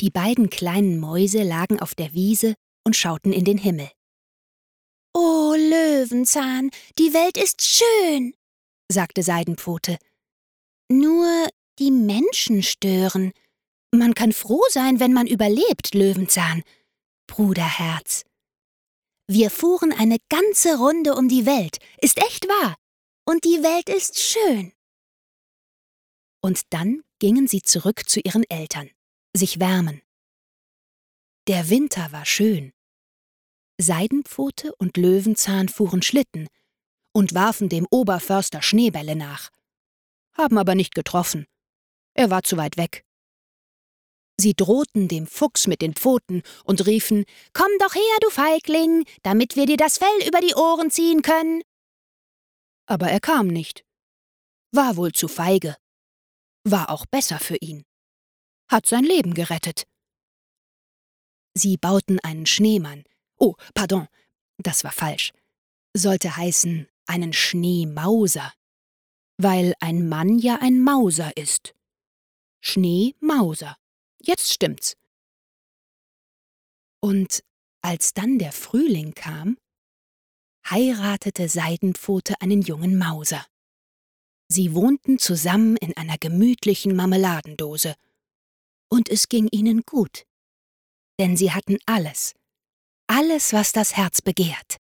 Die beiden kleinen Mäuse lagen auf der Wiese und schauten in den Himmel. »Oh, Löwenzahn, die Welt ist schön«, sagte Seidenpfote. »Nur die Menschen stören. Man kann froh sein, wenn man überlebt, Löwenzahn. Bruderherz. Wir fuhren eine ganze Runde um die Welt, ist echt wahr. Und die Welt ist schön.« Und dann gingen sie zurück zu ihren Eltern, sich wärmen. Der Winter war schön. Seidenpfote und Löwenzahn fuhren Schlitten und warfen dem Oberförster Schneebälle nach. Haben aber nicht getroffen. Er war zu weit weg. Sie drohten dem Fuchs mit den Pfoten und riefen: »Komm doch her, du Feigling, damit wir dir das Fell über die Ohren ziehen können.« Aber er kam nicht. War wohl zu feige. War auch besser für ihn. Hat sein Leben gerettet. Sie bauten einen Schneemann. Oh, pardon, das war falsch. Sollte heißen einen Schneemauser. Weil ein Mann ja ein Mauser ist. Schneemauser. Jetzt stimmt's. Und als dann der Frühling kam, heiratete Seidenpfote einen jungen Mauser. Sie wohnten zusammen in einer gemütlichen Marmeladendose. Und es ging ihnen gut. Denn sie hatten alles, was das Herz begehrt.